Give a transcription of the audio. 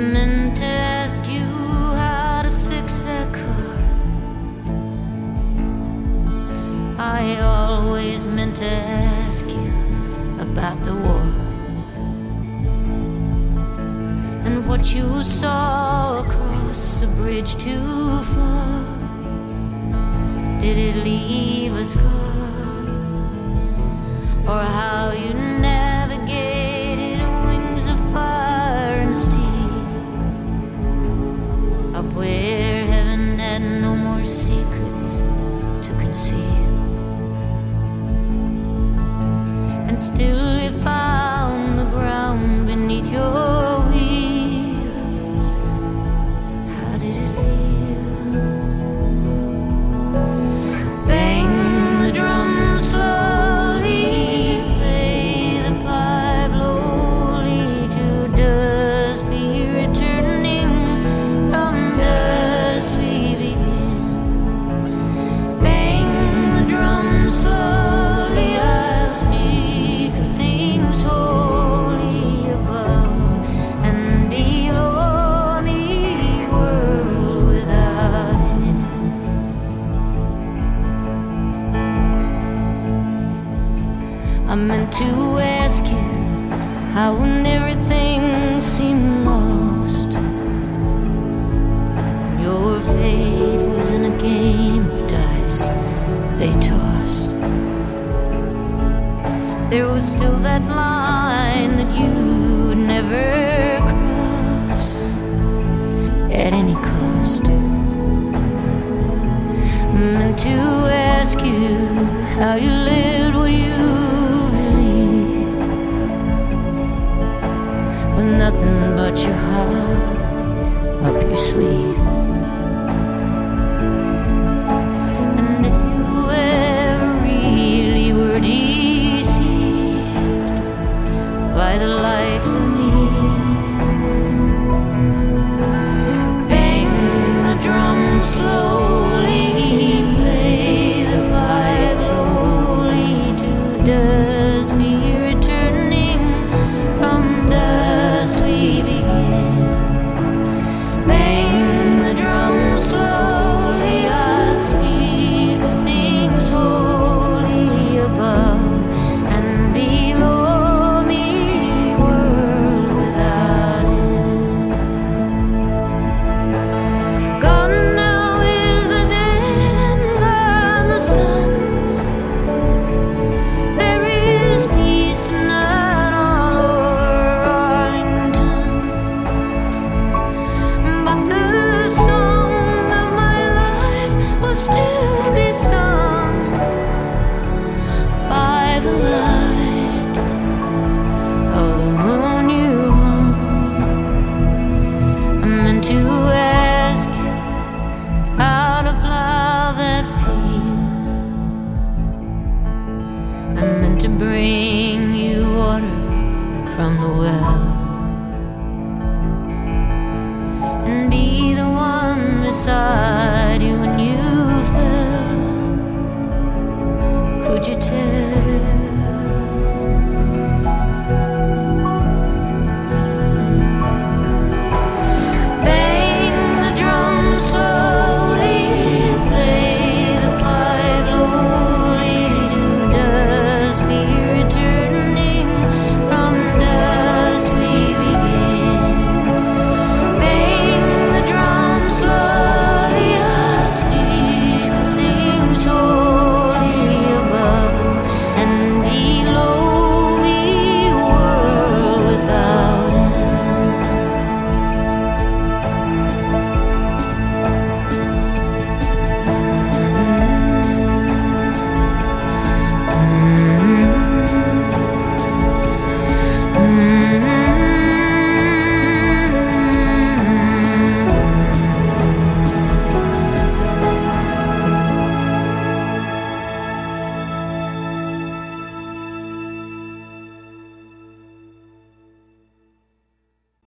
meant to ask you how to fix that car. I always meant to ask you about the war and what you saw across the bridge too far. Did it leave a scar, or how you navigated wings of fire and steel up where heaven had no more secrets to conceal? And still you found the ground beneath your wheels. How did it feel? Bang the drum slowly, play the pipe lowly, to dust be returning, from dust we begin. Bang the drum slowly, I'll speak of things holy above and below me, world without end. I meant to ask you how, when everything seemed lost, your fate was in a game of dice they tossed. There was still that line that you would never cross at any cost. Meant to ask you how you lived what you believed, with nothing but your heart up your sleeve. And if you ever really were deceived by the likes of me, bang the drum slowly, play the pipe lowly, to dust be returning, from dust we begin. Bang the drum slowly, I speak of things holy above and below me, world without end. Gone now is the dead, gone the sun. There is peace tonight all over Arlington, but the song of my life will still be sung by the light of the moon you hung. I meant to ask you how to plow that field. I meant to bring you water from the well, and be the one beside you when you fell. Could you tell